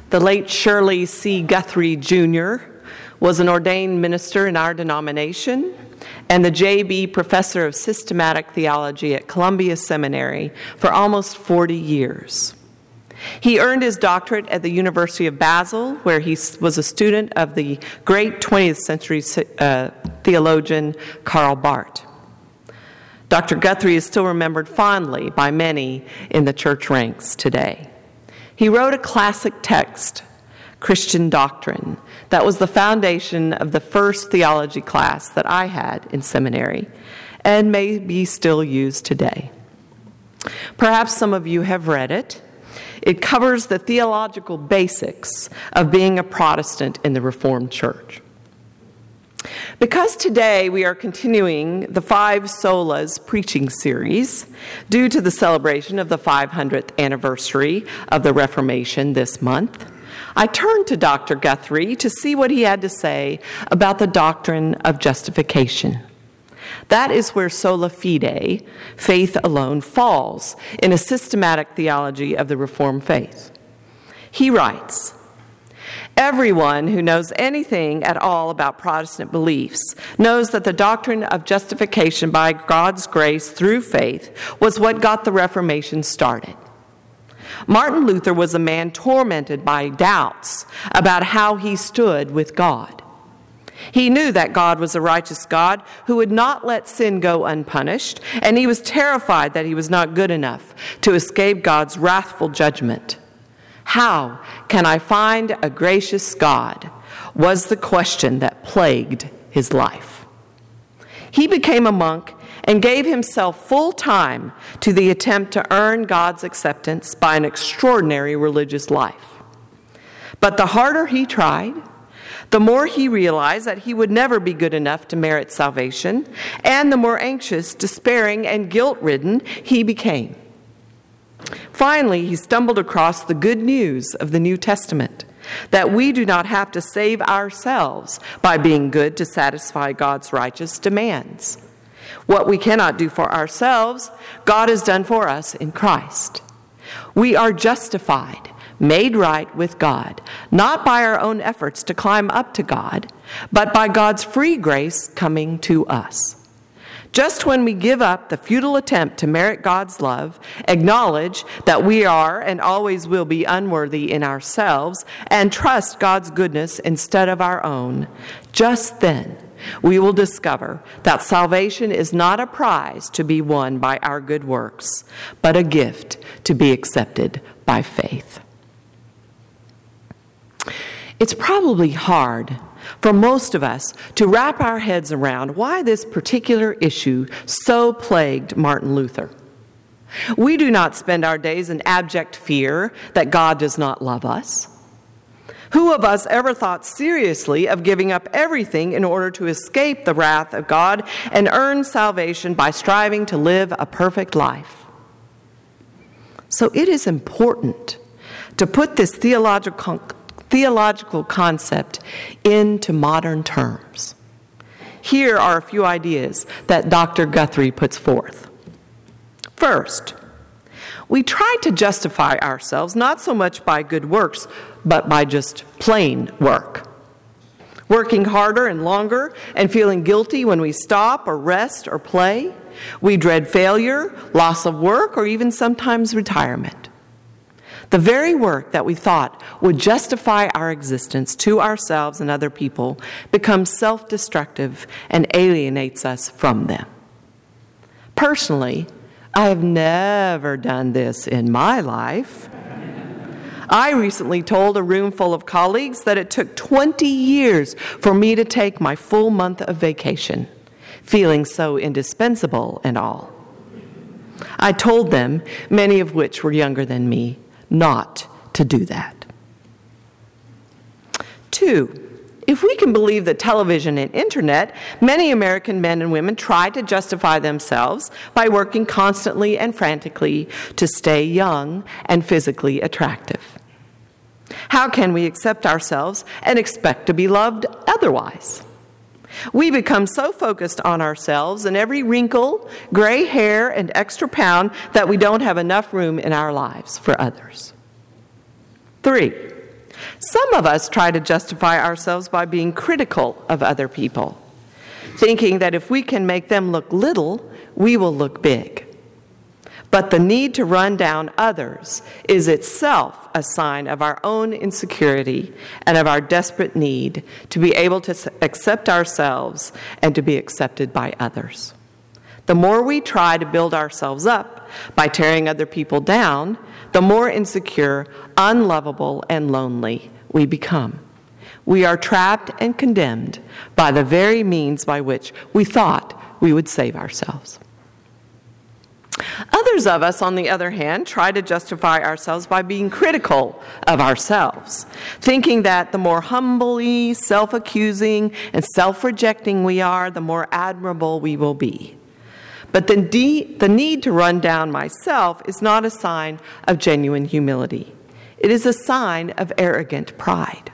The late Shirley C. Guthrie, Jr. was an ordained minister in our denomination and the J.B. Professor of Systematic Theology at Columbia Seminary for almost 40 years. He earned his doctorate at the University of Basel, where he was a student of the great 20th century theologian Karl Barth. Dr. Guthrie is still remembered fondly by many in the church ranks today. He wrote a classic text, Christian Doctrine, that was the foundation of the first theology class that I had in seminary and may be still used today. Perhaps some of you have read it. It covers the theological basics of being a Protestant in the Reformed Church. Because today we are continuing the Five Solas preaching series due to the celebration of the 500th anniversary of the Reformation this month, I turned to Dr. Guthrie to see what he had to say about the doctrine of justification. That is where sola fide, faith alone, falls in a systematic theology of the Reformed faith. He writes, "Everyone who knows anything at all about Protestant beliefs knows that the doctrine of justification by God's grace through faith was what got the Reformation started. Martin Luther was a man tormented by doubts about how he stood with God. He knew that God was a righteous God who would not let sin go unpunished, and he was terrified that he was not good enough to escape God's wrathful judgment. How can I find a gracious God? Was the question that plagued his life. He became a monk and gave himself full time to the attempt to earn God's acceptance by an extraordinary religious life. But the harder he tried, the more he realized that he would never be good enough to merit salvation, and the more anxious, despairing, and guilt-ridden he became. Finally, he stumbled across the good news of the New Testament, that we do not have to save ourselves by being good to satisfy God's righteous demands. What we cannot do for ourselves, God has done for us in Christ. We are justified, made right with God, not by our own efforts to climb up to God, but by God's free grace coming to us. Just when we give up the futile attempt to merit God's love, acknowledge that we are and always will be unworthy in ourselves, and trust God's goodness instead of our own, just then we will discover that salvation is not a prize to be won by our good works, but a gift to be accepted by faith. It's probably hard for most of us to wrap our heads around why this particular issue so plagued Martin Luther. We do not spend our days in abject fear that God does not love us. Who of us ever thought seriously of giving up everything in order to escape the wrath of God and earn salvation by striving to live a perfect life? So it is important to put this theological concept into modern terms. Here are a few ideas that Dr. Guthrie puts forth. First, we try to justify ourselves not so much by good works, but by just plain work. Working harder and longer and feeling guilty when we stop or rest or play. We dread failure, loss of work, or even sometimes retirement. The very work that we thought would justify our existence to ourselves and other people becomes self-destructive and alienates us from them. Personally, I have never done this in my life. I recently told a room full of colleagues that it took 20 years for me to take my full month of vacation, feeling so indispensable and all. I told them, many of which were younger than me, not to do that. 2, if we can believe that television and internet, many American men and women try to justify themselves by working constantly and frantically to stay young and physically attractive. How can we accept ourselves and expect to be loved otherwise? We become so focused on ourselves and every wrinkle, gray hair, and extra pound that we don't have enough room in our lives for others. 3, Some of us try to justify ourselves by being critical of other people, thinking that if we can make them look little, we will look big. But the need to run down others is itself a sign of our own insecurity and of our desperate need to be able to accept ourselves and to be accepted by others. The more we try to build ourselves up by tearing other people down, the more insecure, unlovable, and lonely we become. We are trapped and condemned by the very means by which we thought we would save ourselves. Others of us, on the other hand, try to justify ourselves by being critical of ourselves, thinking that the more humbly, self-accusing, and self-rejecting we are, the more admirable we will be. But the need to run down myself is not a sign of genuine humility. It is a sign of arrogant pride.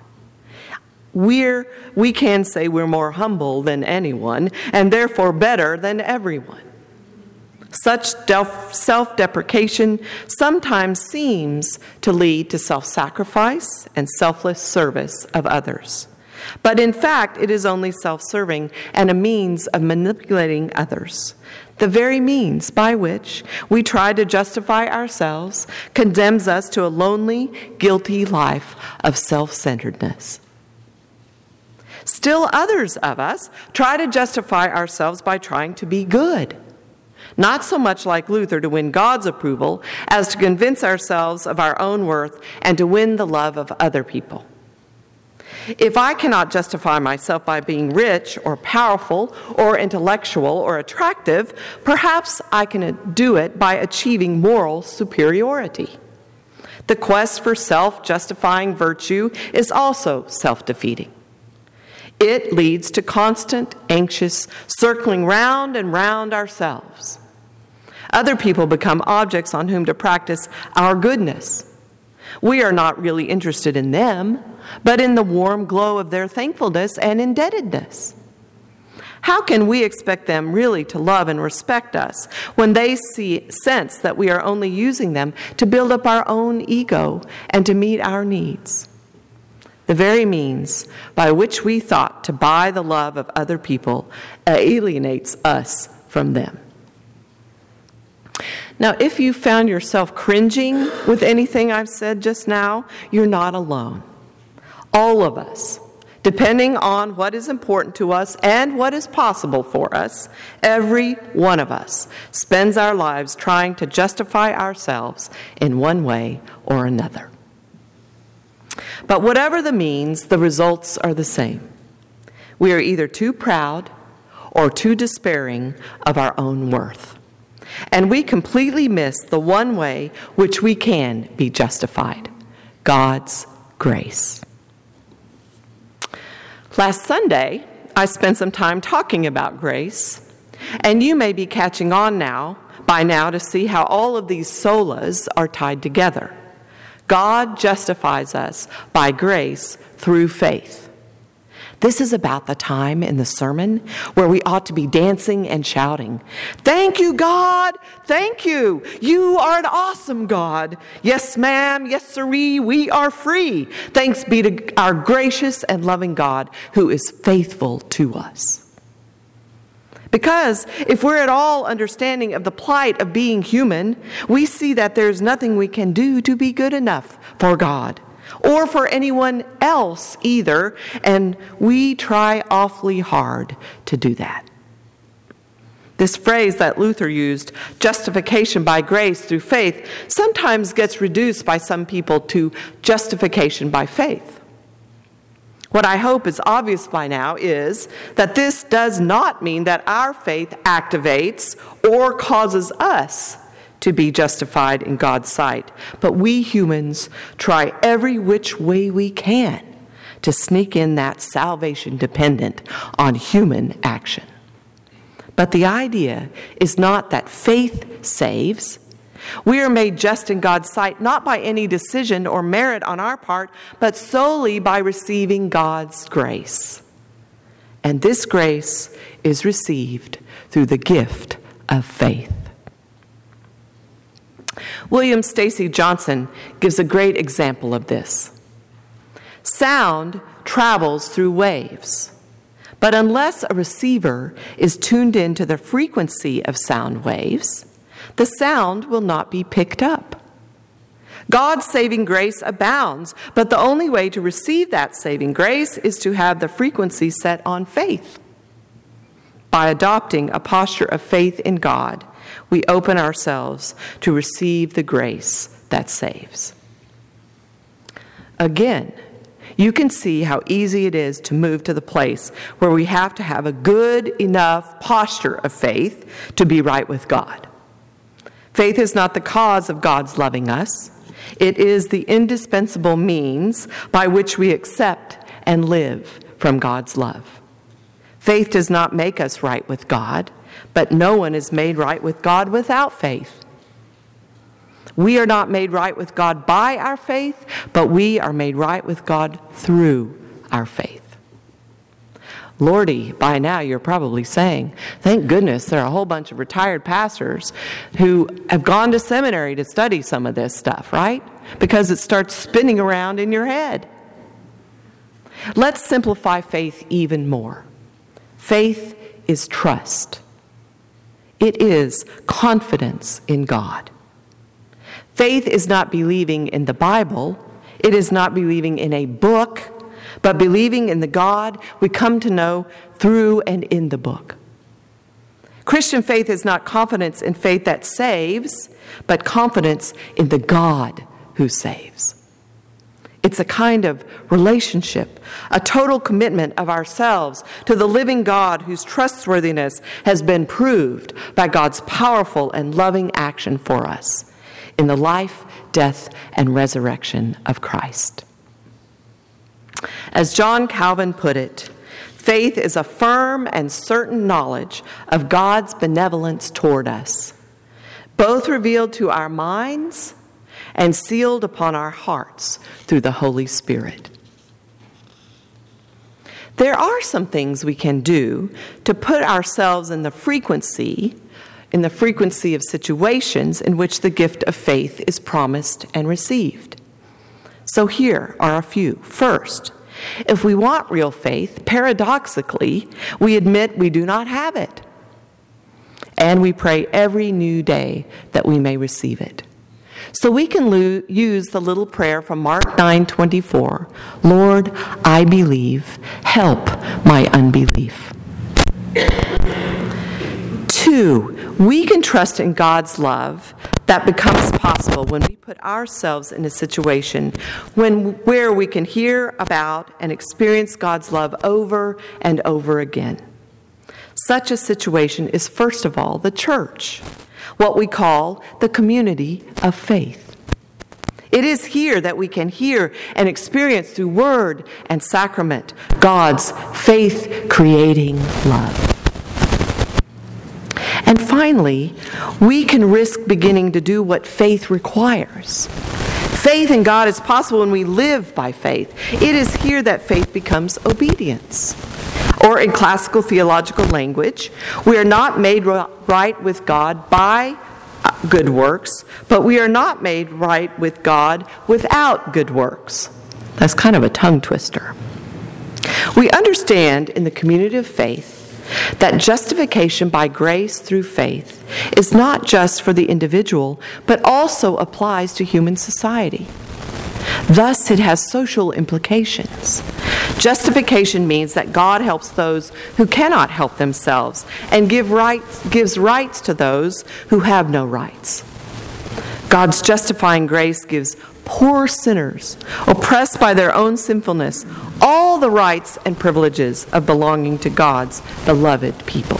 We can say we're more humble than anyone, and therefore better than everyone. Such self-deprecation sometimes seems to lead to self-sacrifice and selfless service of others. But in fact, it is only self-serving and a means of manipulating others. The very means by which we try to justify ourselves condemns us to a lonely, guilty life of self-centeredness. Still others of us try to justify ourselves by trying to be good. Not so much like Luther to win God's approval as to convince ourselves of our own worth and to win the love of other people. If I cannot justify myself by being rich or powerful or intellectual or attractive, perhaps I can do it by achieving moral superiority. The quest for self-justifying virtue is also self-defeating. It leads to constant, anxious, circling round and round ourselves. Other people become objects on whom to practice our goodness. We are not really interested in them, but in the warm glow of their thankfulness and indebtedness. How can we expect them really to love and respect us when they sense that we are only using them to build up our own ego and to meet our needs? The very means by which we thought to buy the love of other people alienates us from them. Now, if you found yourself cringing with anything I've said just now, you're not alone. All of us, depending on what is important to us and what is possible for us, every one of us spends our lives trying to justify ourselves in one way or another. But whatever the means, the results are the same. We are either too proud or too despairing of our own worth. And we completely miss the one way which we can be justified: God's grace. Last Sunday, I spent some time talking about grace, and you may be catching on by now to see how all of these solas are tied together. God justifies us by grace through faith. This is about the time in the sermon where we ought to be dancing and shouting, "Thank you, God! Thank you! You are an awesome God! Yes, ma'am, yes, sirree, we are free! Thanks be to our gracious and loving God who is faithful to us." Because if we're at all understanding of the plight of being human, we see that there's nothing we can do to be good enough for God or for anyone else either, and we try awfully hard to do that. This phrase that Luther used, justification by grace through faith, sometimes gets reduced by some people to justification by faith. What I hope is obvious by now is that this does not mean that our faith activates or causes us to be justified in God's sight, but we humans try every which way we can to sneak in that salvation dependent on human action. But the idea is not that faith saves. We are made just in God's sight not by any decision or merit on our part, but solely by receiving God's grace. And this grace is received through the gift of faith. William Stacy Johnson gives a great example of this. Sound travels through waves, but unless a receiver is tuned into the frequency of sound waves, the sound will not be picked up. God's saving grace abounds, but the only way to receive that saving grace is to have the frequency set on faith. By adopting a posture of faith in God, we open ourselves to receive the grace that saves. Again, you can see how easy it is to move to the place where we have to have a good enough posture of faith to be right with God. Faith is not the cause of God's loving us. It is the indispensable means by which we accept and live from God's love. Faith does not make us right with God, but no one is made right with God without faith. We are not made right with God by our faith, but we are made right with God through our faith. Lordy, by now you're probably saying, thank goodness there are a whole bunch of retired pastors who have gone to seminary to study some of this stuff, right? Because it starts spinning around in your head. Let's simplify faith even more. Faith is trust. It is confidence in God. Faith is not believing in the Bible. It is not believing in a book, but believing in the God we come to know through and in the book. Christian faith is not confidence in faith that saves, but confidence in the God who saves. It's a kind of relationship, a total commitment of ourselves to the living God whose trustworthiness has been proved by God's powerful and loving action for us in the life, death, and resurrection of Christ. As John Calvin put it, faith is a firm and certain knowledge of God's benevolence toward us, both revealed to our minds and sealed upon our hearts through the Holy Spirit. There are some things we can do to put ourselves in the frequency of situations in which the gift of faith is promised and received. So here are a few. First, if we want real faith, paradoxically, we admit we do not have it. And we pray every new day that we may receive it. So we can use the little prayer from Mark 9:24, Lord, I believe, help my unbelief. 2, we can trust in God's love that becomes possible when we put ourselves in a situation where we can hear about and experience God's love over and over again. Such a situation is, first of all, the church, what we call the community of faith. It is here that we can hear and experience through word and sacrament God's faith-creating love. And finally, we can risk beginning to do what faith requires. Faith in God is possible when we live by faith. It is here that faith becomes obedience. Or in classical theological language, we are not made right with God by good works, but we are not made right with God without good works. That's kind of a tongue twister. We understand in the community of faith that justification by grace through faith is not just for the individual, but also applies to human society. Thus, it has social implications. Justification means that God helps those who cannot help themselves and gives rights to those who have no rights. God's justifying grace gives poor sinners, oppressed by their own sinfulness, all the rights and privileges of belonging to God's beloved people.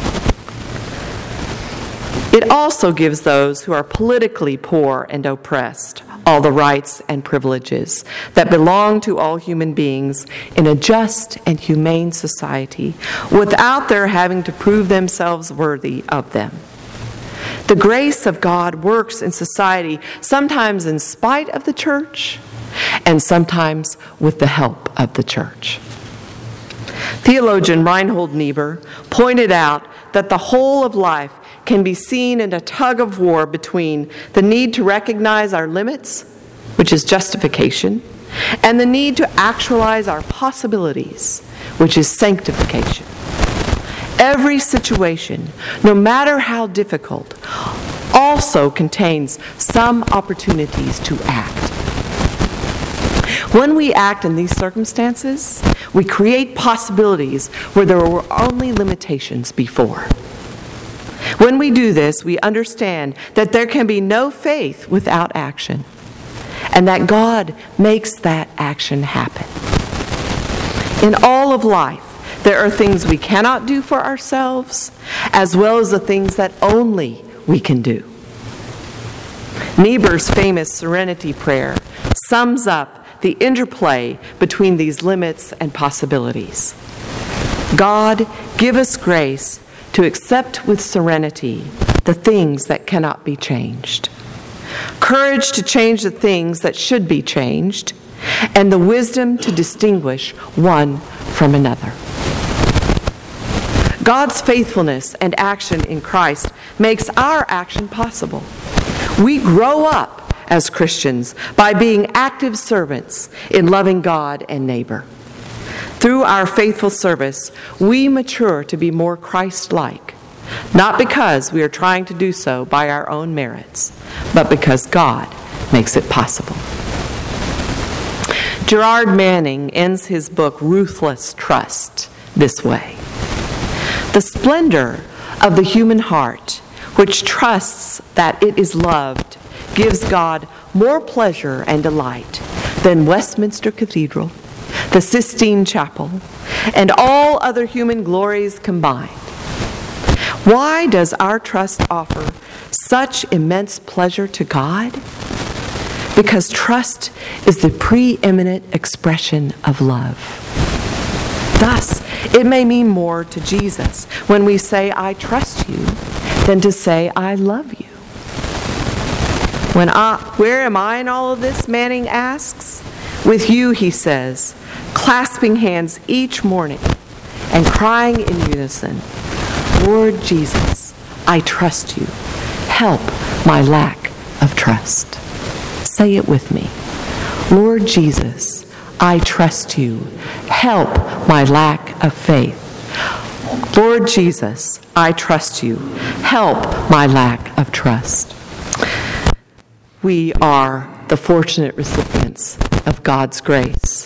It also gives those who are politically poor and oppressed all the rights and privileges that belong to all human beings in a just and humane society without their having to prove themselves worthy of them. The grace of God works in society, sometimes in spite of the church, and sometimes with the help of the church. Theologian Reinhold Niebuhr pointed out that the whole of life can be seen in a tug of war between the need to recognize our limits, which is justification, and the need to actualize our possibilities, which is sanctification. Every situation, no matter how difficult, also contains some opportunities to act. When we act in these circumstances, we create possibilities where there were only limitations before. When we do this, we understand that there can be no faith without action, and that God makes that action happen. In all of life, there are things we cannot do for ourselves, as well as the things that only we can do. Niebuhr's famous Serenity Prayer sums up the interplay between these limits and possibilities. God, give us grace to accept with serenity the things that cannot be changed, courage to change the things that should be changed, and the wisdom to distinguish one from another. God's faithfulness and action in Christ makes our action possible. We grow up as Christians by being active servants in loving God and neighbor. Through our faithful service, we mature to be more Christ-like, not because we are trying to do so by our own merits, but because God makes it possible. Gerard Manning ends his book, Ruthless Trust, this way. The splendor of the human heart, which trusts that it is loved, gives God more pleasure and delight than Westminster Cathedral, the Sistine Chapel, and all other human glories combined. Why does our trust offer such immense pleasure to God? Because trust is the preeminent expression of love. Thus, it may mean more to Jesus when we say, I trust you, than to say, I love you. Where am I in all of this? Manning asks. With you, he says, clasping hands each morning and crying in unison, Lord Jesus, I trust you. Help my lack of trust. Say it with me. Lord Jesus, I trust you. Help my lack of faith. Lord Jesus, I trust you. Help my lack of trust. We are the fortunate recipients of God's grace.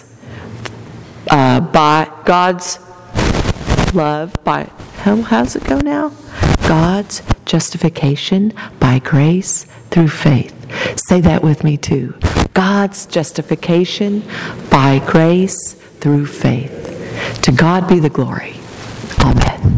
By God's love, by, how's it go now? God's justification by grace through faith. Say that with me too. God's justification by grace through faith. To God be the glory. Amen.